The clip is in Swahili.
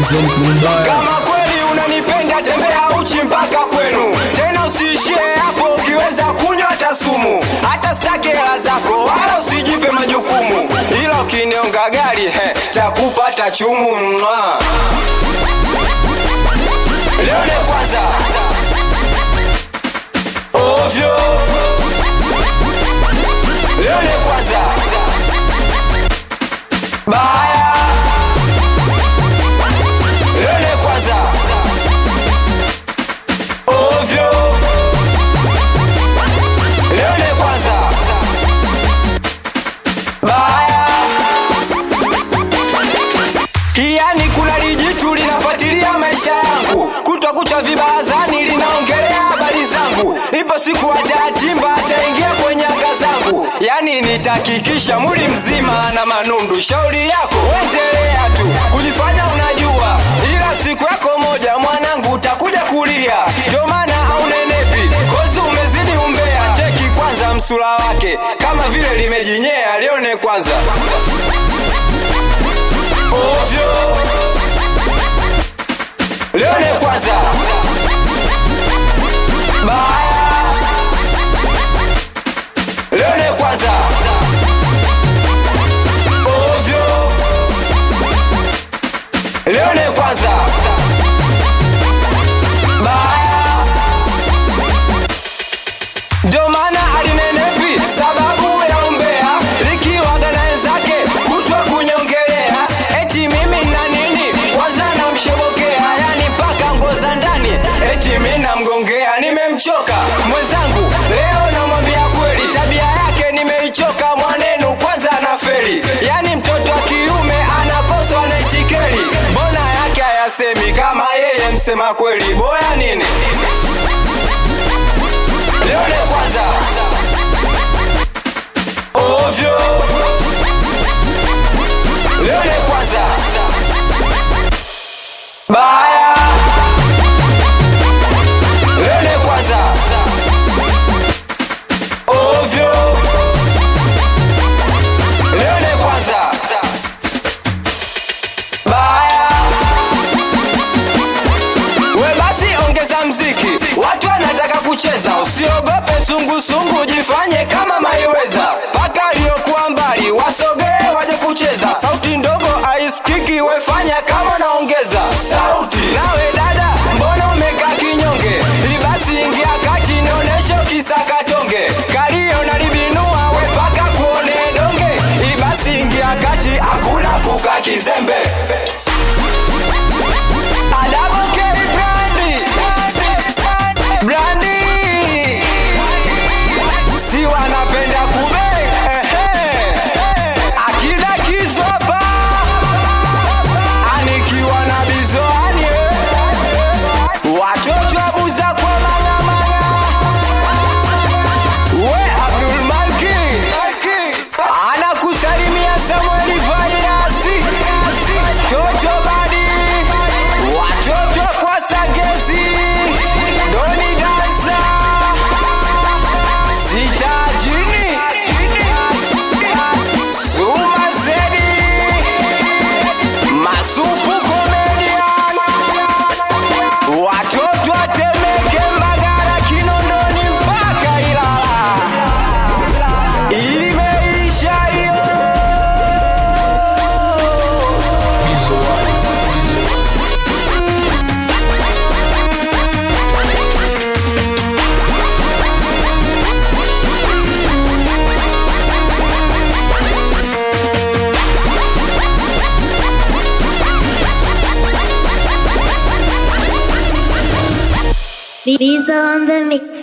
Kama kweli unanipenda tembea uchi mpaka kwenu. Tena usiishie hapo, ukiweza kunywa hata sumu. Hata staki hela zako wala usijipe majukumu. Ila ukinionga gari takupata chumu. Leo ni kwanza ovyo. Leo ni kwanza baya. Leo ni kwanza ovyo. Leo ni kwanza baya. Yani kuna lijitu linafuatilia maisha yangu, kutwa kucha vibazani linaongelea habari zangu. Ipo siku atatimba ataingia kwenye anga zangu. Yani nitakikisha mwili mzima na manundu. Shauri yako endelea tu kujifanya unajua, ila siku yako moja mwanangu utakuja kulia. Ndio maana aunenepi kozi umezidi umbea. Cheki kwanza msula wake kama vile limejinyea. Lione kwanza ovyo. Lione kwanza baya. Lione kwanza ovyo. Lione kwanza baya. Ndio maana alinenepi sababu ya umbea, likiwaga na wenzake kutwa kunyongelea. Eti mimi na nini kwanza namshobokea, yani mpaka ngoza ndani. Eti mimi namgongea, nimemchoka mwenzangu. Leo namwambia kweli, tabia yake nimeichoka. Mwanenu kwanza anafeli, yani mtoto wa kiume anakoswa na itikeli. Mbona yake hayasemi kama yeye msema kweli? Boya nini? Leo ni kwanza ovyo. Leo ni kwanza baya. Leo ni kwanza ovyo. Leo ni kwanza baya. We basi ongeza mziki, watu wanataka kucheza. Usiogope sungu, jifanye kama maiweza. Paka aliyokuwa mbali wasogee waje kucheza. Sauti ndogo haisikiki, wefanya kama naongeza sauti. Nawe dada mbona umekaa kinyonge? Ibasi ingia kati nioneshe ukisakatonge. Kalio nalibinua we paka kuone donge. Ibasi ingia kati hakuna kukaa kizembe. Si wanapenda kube akida kizopa anikiwa na bizoani. Watoto abuza kwa manga. We Abdul Malki anakusalimia Samuel Vairasi. Toto badi watoto kwa Sagezi Doni Danza Sitajini Suma Zedi Masupu Comedian. Watoto Temeke Mbagala Kinondoni mpaka Ilala. Imeisha hiyo. These are on the mix.